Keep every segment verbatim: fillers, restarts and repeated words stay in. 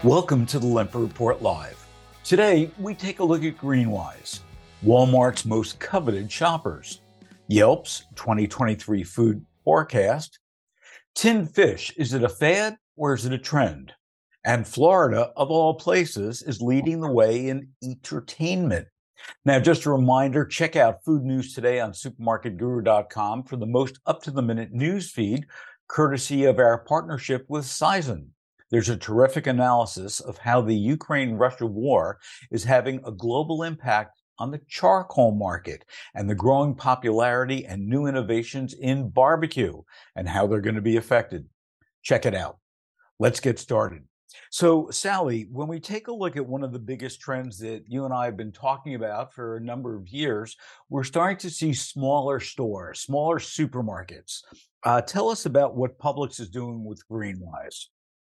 Welcome to the Lemper Report Live. Today, we take a look at Greenwise, Walmart's most coveted shoppers, Yelp's twenty twenty-three food forecast, tinned fish, is it a fad or is it a trend? And Florida, of all places, is leading the way in entertainment. Now, just a reminder, check out Food News Today on supermarket guru dot com for the most up-to-the-minute news feed, courtesy of our partnership with Sizon. There's a terrific analysis of how the Ukraine-Russia war is having a global impact on the charcoal market and the growing popularity and new innovations in barbecue and how they're going to be affected. Check it out. Let's get started. So, Sally, when we take a look at one of the biggest trends that you and I have been talking about for a number of years, we're starting to see smaller stores, smaller supermarkets. Uh, tell us about what Publix is doing with Greenwise.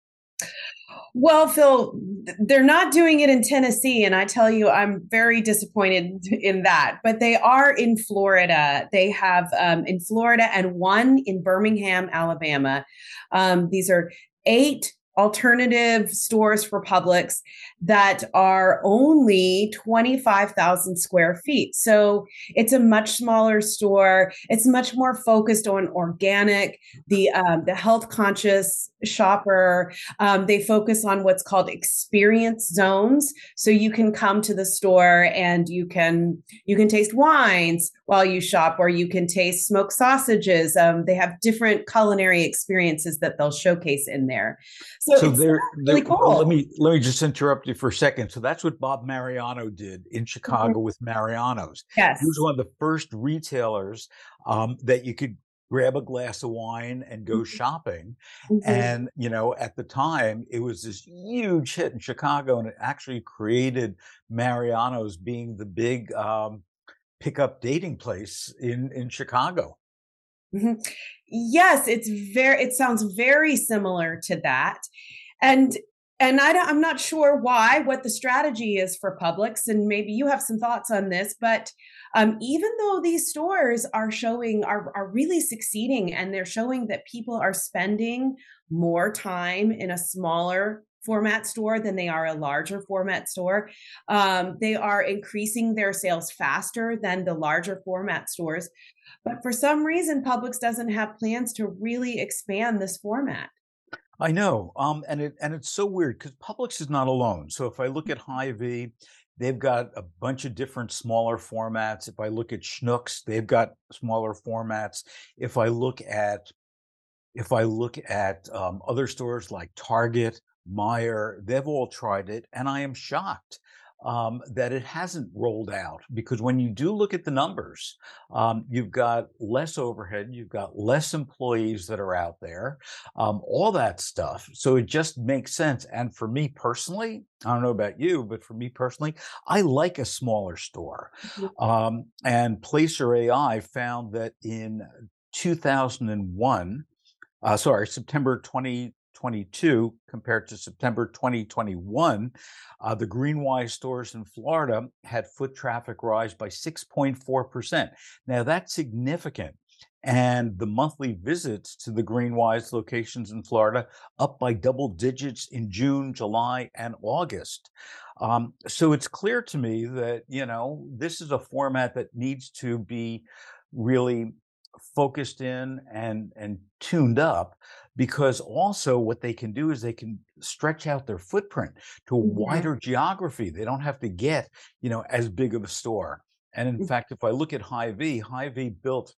Well, Phil, they're not doing it in Tennessee, and I tell you, I'm very disappointed in that. But they are in Florida. They have um, in Florida and one in Birmingham, Alabama. Um, these are eight alternative stores for Publix that are only twenty-five thousand square feet. So it's a much smaller store. It's much more focused on organic, the um, the health conscious shopper. Um, they focus on what's called experience zones. So you can come to the store and you can you can taste wines while you shop, or you can taste smoked sausages. Um, they have different culinary experiences that they'll showcase in there. So, So it's there, really there, cool. let me let me just interrupt you for a second. So that's what Bob Mariano did in Chicago Mhm. with Mariano's. He was Yes. one of the first retailers um, that you could grab a glass of wine and go shopping. Mhm. And, you know, at the time, it was this huge hit in Chicago, and it actually created Mariano's being the big um, pickup dating place in, in Chicago. Mhm. Yes, it's very, it sounds very similar to that. And and I don't, I'm not sure why, what the strategy is for Publix, and maybe you have some thoughts on this. But um, even though these stores are showing are are really succeeding, and they're showing that people are spending more time in a smaller format store than they are a larger format store, um, they are increasing their sales faster than the larger format stores. But for some reason, Publix doesn't have plans to really expand this format. I know, um, and it and it's so weird because Publix is not alone. So if I look at Hy-Vee, they've got a bunch of different smaller formats. If I look at Schnucks, they've got smaller formats. If I look at if I look at um, other stores like Target, Meijer, they've all tried it, and I am shocked um, that it hasn't rolled out because when you do look at the numbers, um, you've got less overhead, you've got less employees that are out there, um, all that stuff. So it just makes sense. And for me personally, I don't know about you, but for me personally, I like a smaller store. Um, and Placer A I found that in two thousand one, uh, sorry, September twenty twenty-two compared to September twenty twenty-one, uh, the Greenwise stores in Florida had foot traffic rise by six point four percent. Now, that's significant. And the monthly visits to the Greenwise locations in Florida up by double digits in June, July, and August. Um, so it's clear to me that, you know, this is a format that needs to be really focused in and and tuned up, because also what they can do is they can stretch out their footprint to a Mhm. wider geography. They don't have to get, you know, as big of a store. And in fact, if I look at Hy-Vee, Hy-Vee built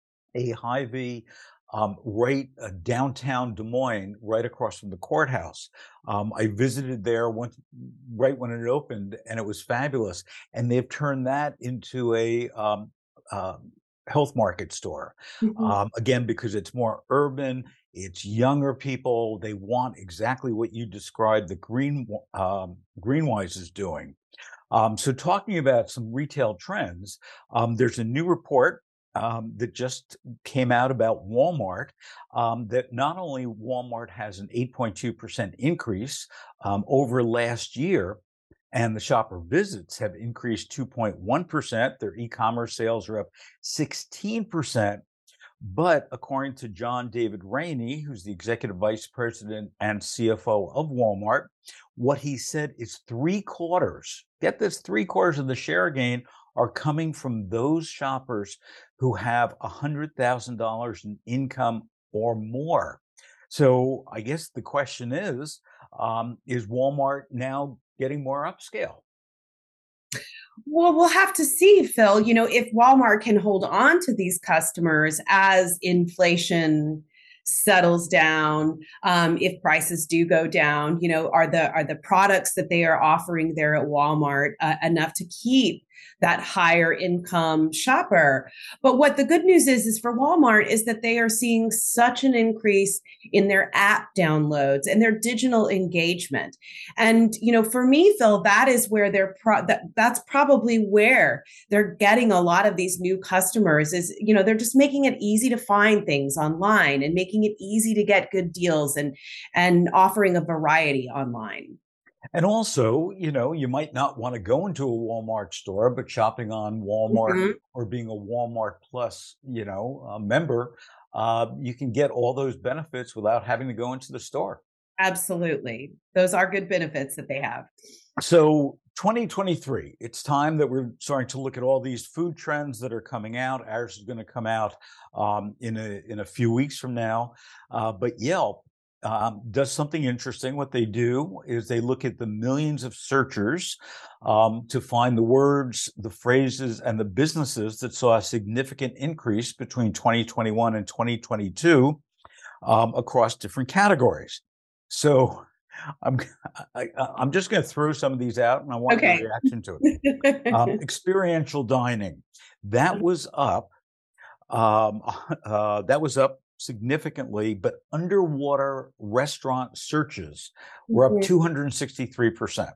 a Hy-Vee um, right uh, downtown Des Moines, right across from the courthouse. Um, I visited there once, right when it opened, and it was fabulous. And they've turned that into a um, uh, health market store. Mhm. Um, again, because it's more urban, it's younger people. They want exactly what you described that Green um, Greenwise is doing. Um, so talking about some retail trends, um, there's a new report um, that just came out about Walmart, um, that not only Walmart has an eight point two percent increase um, over last year, and the shopper visits have increased two point one percent. Their e-commerce sales are up sixteen percent. But according to John David Rainey, who's the executive vice president and C F O of Walmart, what he said is three quarters, get this, three quarters of the share gain are coming from those shoppers who have one hundred thousand dollars in income or more. So I guess the question is, um, is Walmart now getting more upscale? Well, we'll have to see, Phil. You know, if Walmart can hold on to these customers as inflation settles down, um, if prices do go down, you know, are the are the products that they are offering there at Walmart uh, enough to keep that higher income shopper? But what the good news is is for Walmart is that they are seeing such an increase in their app downloads and their digital engagement. And you know, for me, Phil, that is where they're pro- that, that's probably where they're getting a lot of these new customers is, you know, they're just making it easy to find things online and making it easy to get good deals and and offering a variety online. And also, you know, you might not want to go into a Walmart store, but shopping on Walmart Mm-hmm. or being a Walmart Plus, you know, uh, member, uh, you can get all those benefits without having to go into the store. Absolutely. Those are good benefits that they have. So twenty twenty-three, it's time that we're starting to look at all these food trends that are coming out. Ours is going to come out um, in a in a few weeks from now. Uh, but Yelp um, does something interesting. What they do is they look at the millions of searchers um, to find the words, the phrases, and the businesses that saw a significant increase between twenty twenty-one and twenty twenty-two um, across different categories. So I'm I, I'm just going to throw some of these out, and I want Okay. your reaction to it. Um, experiential dining, that was up. Um, uh, that was up significantly, but underwater restaurant searches were up Mhm. two hundred sixty-three percent.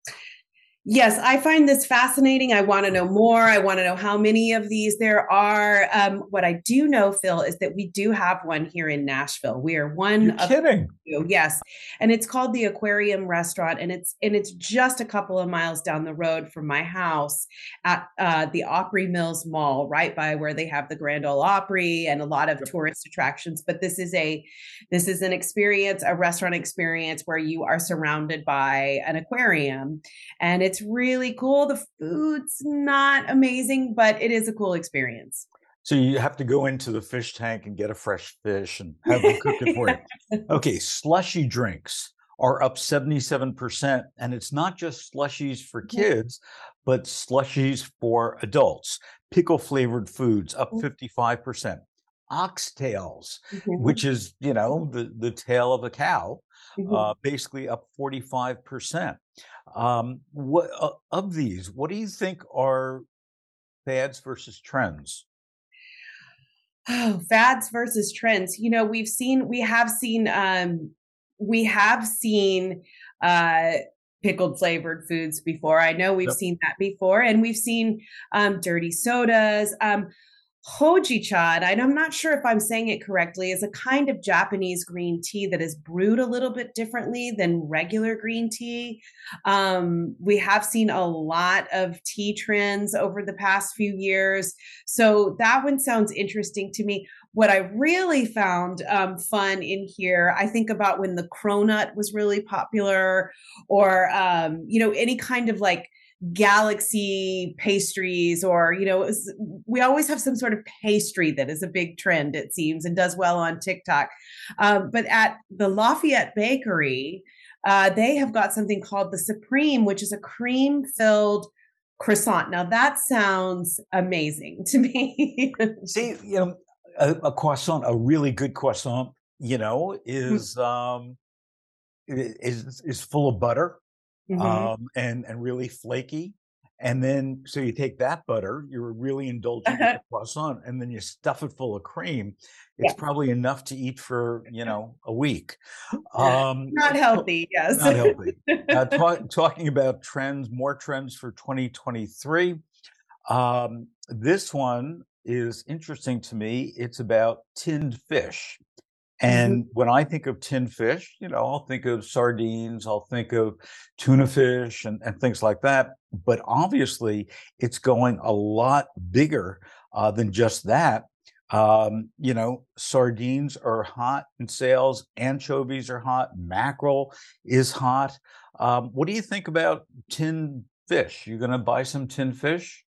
Yes, I find this fascinating. I want to know more. I want to know how many of these there are. Um, what I do know, Phil, is that we do have one here in Nashville. We are one You're of kidding. you. Yes, and it's called the Aquarium Restaurant, and it's and it's just a couple of miles down the road from my house at uh, the Opry Mills Mall, right by where they have the Grand Ole Opry and a lot of Yep. tourist attractions. But this is a this is an experience, a restaurant experience where you are surrounded by an aquarium, and it's really cool. The food's not amazing, but it is a cool experience. So you have to go into the fish tank and get a fresh fish and have them cook it for you. Okay, slushy drinks are up seventy-seven percent. And it's not just slushies for kids, but slushies for adults. Pickle flavored foods up fifty-five percent. Oxtails, Mhm. which is, you know, the, the tail of a cow, Mhm. uh, basically up forty-five percent. Um, what uh, of these, what do you think are fads versus trends? Oh, fads versus trends. You know, we've seen, we have seen, um, we have seen uh, pickled flavored foods before. I know we've Yep. seen that before, and we've seen um, dirty sodas. Um, Hojicha, and I'm not sure if I'm saying it correctly, is a kind of Japanese green tea that is brewed a little bit differently than regular green tea. Um, we have seen a lot of tea trends over the past few years. So that one sounds interesting to me. What I really found um, fun in here, I think about when the cronut was really popular, or, um, you know, any kind of like galaxy pastries, or you know, we always have some sort of pastry that is a big trend, it seems, and does well on TikTok. Um, but at the Lafayette Bakery, uh, they have got something called the Supreme, which is a cream filled croissant. Now that sounds amazing to me. See, you know, a, a croissant, a really good croissant, you know, is um is is full of butter Mhm. um and and really flaky. And then so you take that butter, you're really indulgent with the croissant, and then you stuff it full of cream. It's Yeah. probably enough to eat for, you know, a week. Um, Not healthy, yes. not healthy. Uh, talk, talking about trends, more trends for twenty twenty-three. Um, this one is interesting to me. It's about tinned fish. Mhm. And when I think of tinned fish, you know, I'll think of sardines, I'll think of tuna fish and, and things like that. But obviously, it's going a lot bigger uh, than just that. Um, you know, sardines are hot in sales, anchovies are hot, mackerel is hot. Um, what do you think about tinned fish? You gonna buy some tinned fish?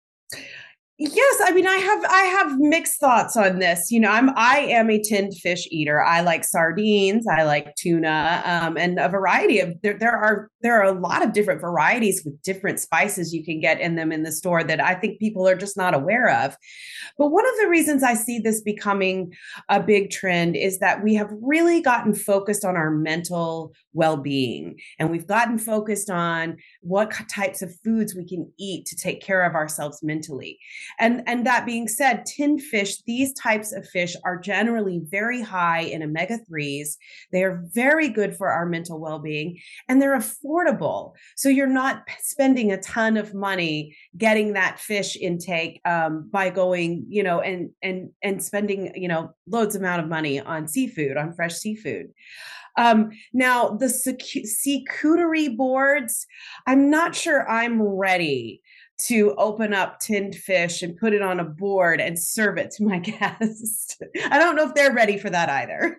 Yes, I mean I have I have mixed thoughts on this. You know, I'm I am a tinned fish eater. I like sardines, I like tuna, um, and a variety of there there are there are a lot of different varieties with different spices you can get in them in the store that I think people are just not aware of. But one of the reasons I see this becoming a big trend is that we have really gotten focused on our mental well-being, and we've gotten focused on what types of foods we can eat to take care of ourselves mentally. And, and that being said, tinned fish, these types of fish are generally very high in omega threes. They are very good for our mental well being, and they're affordable. So you're not spending a ton of money getting that fish intake um, by going, you know, and, and, and spending, you know, loads amount of money on seafood, on fresh seafood. Um, now, the charcuterie boards, I'm not sure I'm ready to open up tinned fish and put it on a board and serve it to my guests. I don't know if they're ready for that either.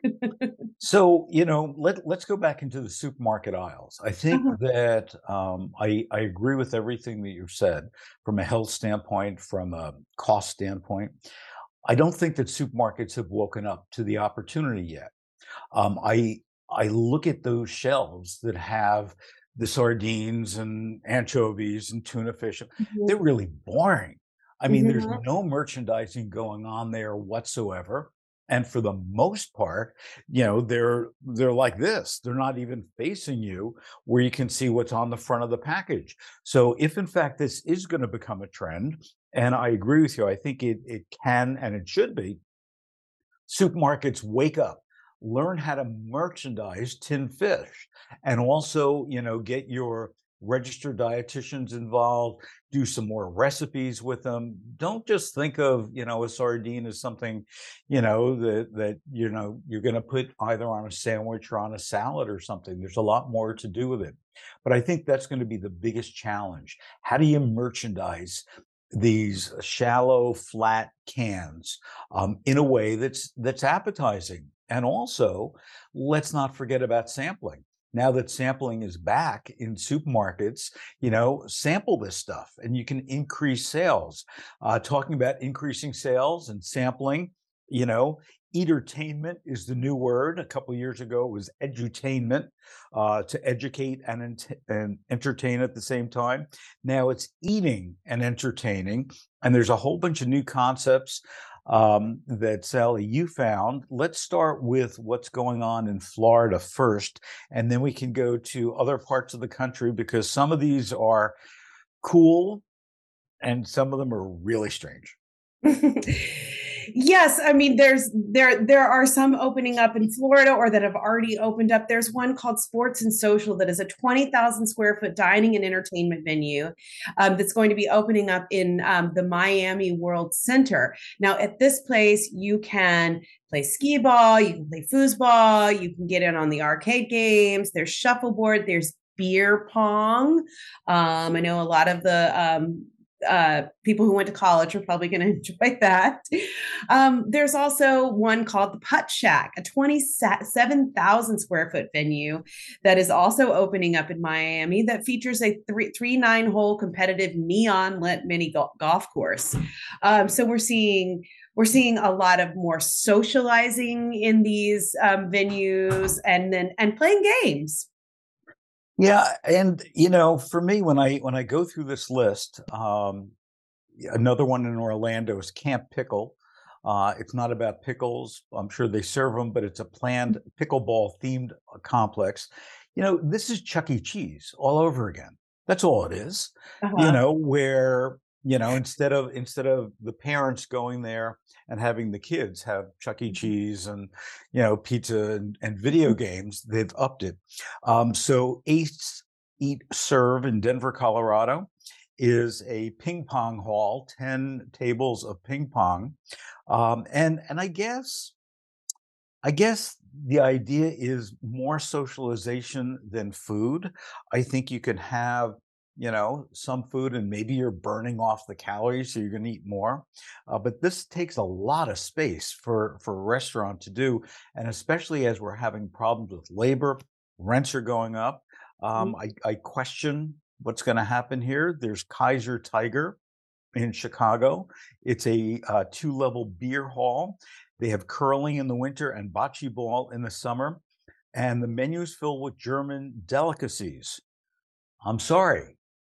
So, you know, let, let's go back into the supermarket aisles. I think Uh-huh. that um, I, I agree with everything that you've said from a health standpoint, from a cost standpoint. I don't think that supermarkets have woken up to the opportunity yet. Um, I I look at those shelves that have the sardines and anchovies and tuna fish. They're Mhm. really boring. I mean, there's Mhm. no merchandising going on there whatsoever. And for the most part, you know, they're they're like this. They're not even facing you where you can see what's on the front of the package. So if in fact this is going to become a trend, and I agree with you, I think it it can and it should be, supermarkets wake up, learn how to merchandise tinned fish, and also, you know, get your registered dietitians involved, do some more recipes with them. Don't just think of, you know, a sardine as something, you know, that that you know you're going to put either on a sandwich or on a salad or something. There's a lot more to do with it. But I think that's going to be the biggest challenge. How do you merchandise these shallow, flat cans um, in a way that's that's appetizing? And also, let's not forget about sampling. Now that sampling is back in supermarkets, you know, sample this stuff and you can increase sales. Uh, talking about increasing sales and sampling, you know, entertainment is the new word. A couple of years ago, it was edutainment, uh, to educate and, ent- and entertain at the same time. Now it's eating and entertaining. And there's a whole bunch of new concepts um, that Sally, you found. Let's start with what's going on in Florida first, and then we can go to other parts of the country because some of these are cool and some of them are really strange. Yes, I mean there's there there are some opening up in Florida or that have already opened up. There's one called Sports and Social that is a twenty thousand square foot dining and entertainment venue um, that's going to be opening up in um, the Miami World Center. Now, at this place, you can play skee ball, you can play foosball, you can get in on the arcade games. There's shuffleboard, there's beer pong. Um, I know a lot of the um, uh, people who went to college are probably going to enjoy that. Um, there's also one called the Putt Shack, a twenty-seven thousand square foot venue that is also opening up in Miami that features a three, three nine hole competitive neon lit mini golf course. Um, so we're seeing we're seeing a lot of more socializing in these um, venues and then and playing games. Yeah, and you know, for me, when I when I go through this list, um, another one in Orlando is Camp Pickle. Uh, it's not about pickles. I'm sure they serve them, but it's a planned pickleball themed complex. You know, this is Chuck E. Cheese all over again. That's all it is. You Uh-huh. know, where, you know, instead of instead of the parents going there and having the kids have Chuck E. Cheese and, you know, pizza and, and video games, they've upped it. Um, so Ace Eat Serve in Denver, Colorado is a ping pong hall, ten tables of ping pong. Um, and and I guess I guess the idea is more socialization than food. I think you can have you know, some food, and maybe you're burning off the calories, so you're going to eat more. Uh, but this takes a lot of space for, for a restaurant to do. And especially as we're having problems with labor, rents are going up. Um, I, I question what's going to happen here. There's Kaiser Tiger in Chicago. It's a uh, two-level beer hall. They have curling in the winter and bocce ball in the summer. And the menu is filled with German delicacies. I'm sorry,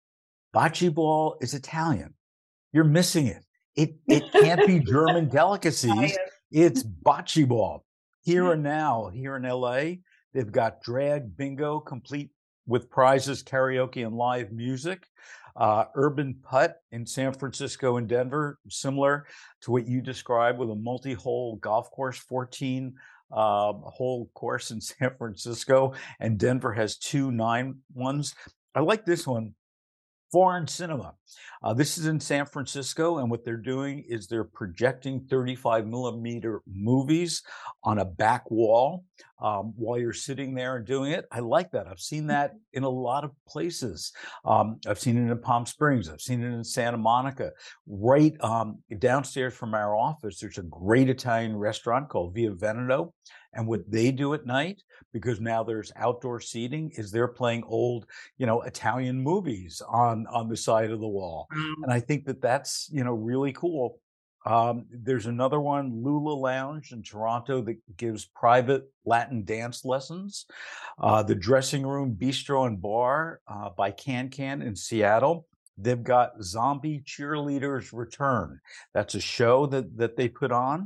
bocce ball is Italian. You're missing it. It it can't be German delicacies. It's bocce ball. Here and now, here in L A, they've got drag bingo complete with prizes, karaoke, and live music. Uh, Urban Putt in San Francisco and Denver, similar to what you described, with a multi-hole golf course, fourteen uh, hole course in San Francisco, and Denver has two nine ones. I like this one. Foreign Cinema. Uh, this is in San Francisco, and what they're doing is they're projecting thirty-five millimeter movies on a back wall um, while you're sitting there and doing it. I like that. I've seen that in a lot of places. Um, I've seen it in Palm Springs. I've seen it in Santa Monica. Right um, downstairs from our office, there's a great Italian restaurant called Via Veneto. And what they do at night, because now there's outdoor seating, is they're playing old, you know, Italian movies on, on the side of the wall. And I think that that's, you know, really cool. Um, there's another one, Lula Lounge in Toronto, that gives private Latin dance lessons. Uh, the Dressing Room Bistro and Bar uh, by Can Can in Seattle. They've got Zombie Cheerleaders Return. That's a show that, that they put on.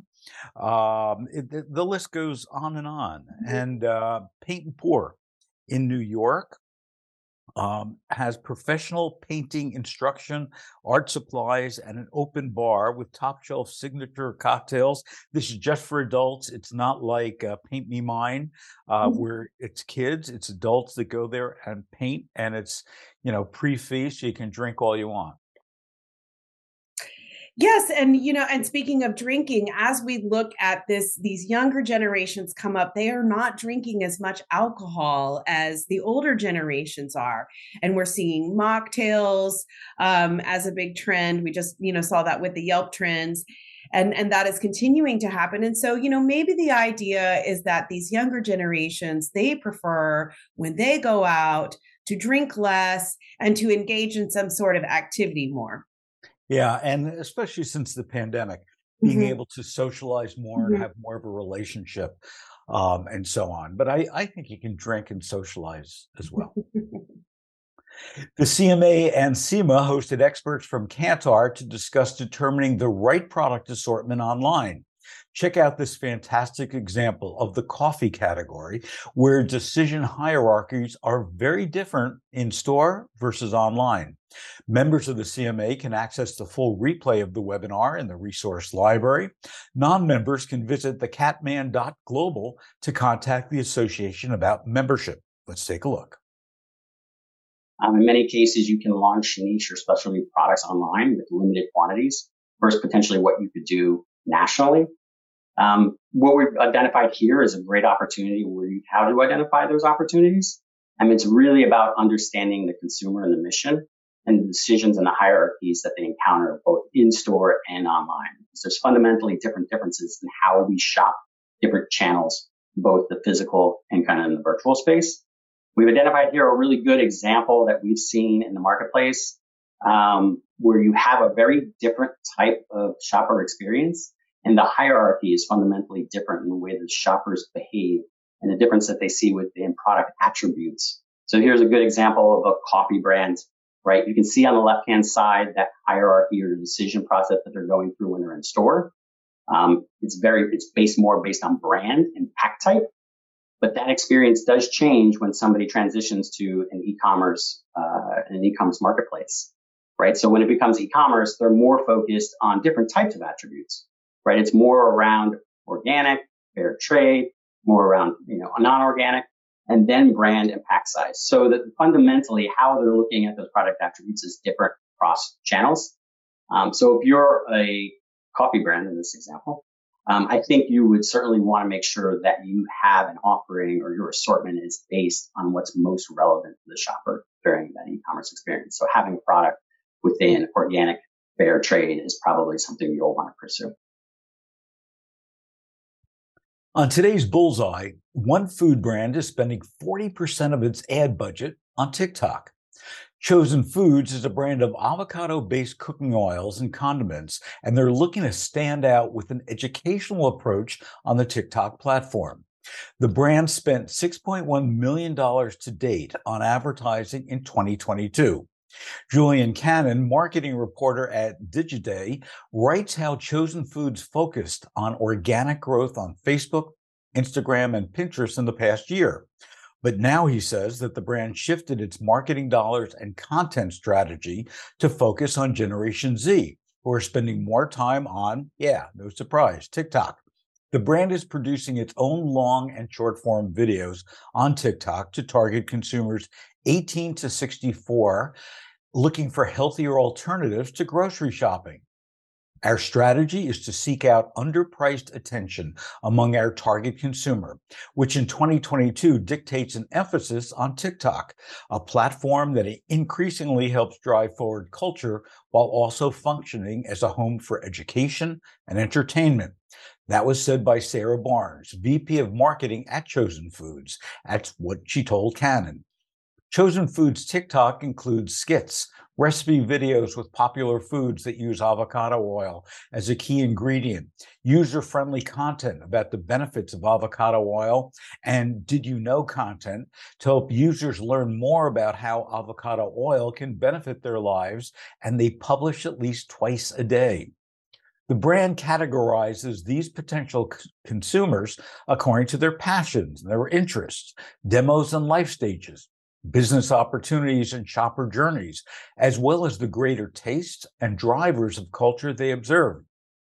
Um, it, the, the list goes on and on. And uh, Paint and Pour in New York um, has professional painting instruction, art supplies, and an open bar with top shelf signature cocktails. This is just for adults. It's not like uh, Paint Me Mine, uh, mm-hmm. where it's kids. It's adults that go there and paint, and it's, you know, pre-fee, so you can drink all you want. Yes. And, you know, and speaking of drinking, as we look at this, these younger generations come up, they are not drinking as much alcohol as the older generations are. And we're seeing mocktails um, as a big trend. We just, you know, saw that with the Yelp trends. And, and that is continuing to happen. And so, you know, maybe the idea is that these younger generations, they prefer when they go out to drink less and to engage in some sort of activity more. Yeah, and especially since the pandemic, being mm-hmm. able to socialize more mm-hmm. and have more of a relationship um, and so on. But I, I think you can drink and socialize as well. The C M A and SEMA hosted experts from Kantar to discuss determining the right product assortment online. Check out this fantastic example of the coffee category, where decision hierarchies are very different in store versus online. Members of the C M A can access the full replay of the webinar in the resource library. Non-members can visit the catman dot global to contact the association about membership. Let's take a look. Um, in many cases, you can launch niche or specialty products online with limited quantities versus potentially what you could do nationally. Um, what we've identified here is a great opportunity where you, how to identify those opportunities. I mean, it's really about understanding the consumer and the mission and the decisions and the hierarchies that they encounter both in store and online. So there's fundamentally different differences in how we shop different channels, both the physical and kind of in the virtual space. We've identified here a really good example that we've seen in the marketplace, um, where you have a very different type of shopper experience. And the hierarchy is fundamentally different in the way that shoppers behave and the difference that they see within product attributes. So here's a good example of a coffee brand, right? You can see on the left-hand side that hierarchy or the decision process that they're going through when they're in store. Um, it's very, it's based more based on brand and pack type, but that experience does change when somebody transitions to an e-commerce, uh, an e-commerce marketplace, right? So when it becomes e-commerce, they're more focused on different types of attributes. Right, it's more around organic, fair trade, more around, you know, non-organic, and then brand and pack size. So that fundamentally how they're looking at those product attributes is different across channels. Um, so if you're a coffee brand in this example, Um, I think you would certainly want to make sure that you have an offering or your assortment is based on what's most relevant to the shopper during that e-commerce experience. So having product within organic fair trade is probably something you'll want to pursue. On today's Bullseye, one food brand is spending forty percent of its ad budget on TikTok. Chosen Foods is a brand of avocado-based cooking oils and condiments, and they're looking to stand out with an educational approach on the TikTok platform. The brand spent six point one million dollars to date on advertising in twenty twenty-two. Julian Cannon, marketing reporter at Digiday, writes how Chosen Foods focused on organic growth on Facebook, Instagram, and Pinterest in the past year. But now he says that the brand shifted its marketing dollars and content strategy to focus on Generation Z, who are spending more time on, yeah, no surprise, TikTok. The brand is producing its own long and short form videos on TikTok to target consumers eighteen to sixty-four looking for healthier alternatives to grocery shopping. Our strategy is to seek out underpriced attention among our target consumer, which in twenty twenty-two dictates an emphasis on TikTok, a platform that increasingly helps drive forward culture while also functioning as a home for education and entertainment. That was said by Sarah Barnes, V P of Marketing at Chosen Foods. That's what she told Cannon. Chosen Foods TikTok includes skits, recipe videos with popular foods that use avocado oil as a key ingredient, user-friendly content about the benefits of avocado oil, and did you know content to help users learn more about how avocado oil can benefit their lives, and they publish at least twice a day. The brand categorizes these potential c- consumers according to their passions, their interests, demos and life stages, business opportunities and shopper journeys, as well as the greater tastes and drivers of culture they observe.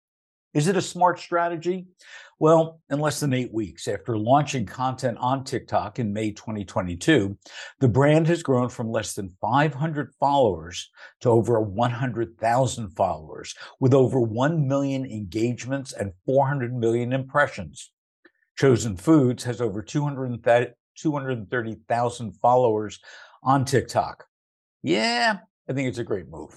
Is it a smart strategy? Well, in less than eight weeks after launching content on TikTok in May twenty twenty-two, the brand has grown from less than five hundred followers to over one hundred thousand followers, with over one million engagements and four hundred million impressions. Chosen Foods has over two hundred thirty thousand followers on TikTok. Yeah, I think it's a great move.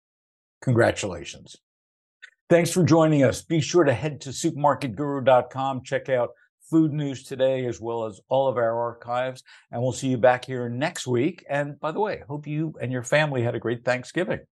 Congratulations. Thanks for joining us. Be sure to head to supermarket guru dot com, check out food news today, as well as all of our archives, and we'll see you back here next week. And by the way, hope you and your family had a great Thanksgiving.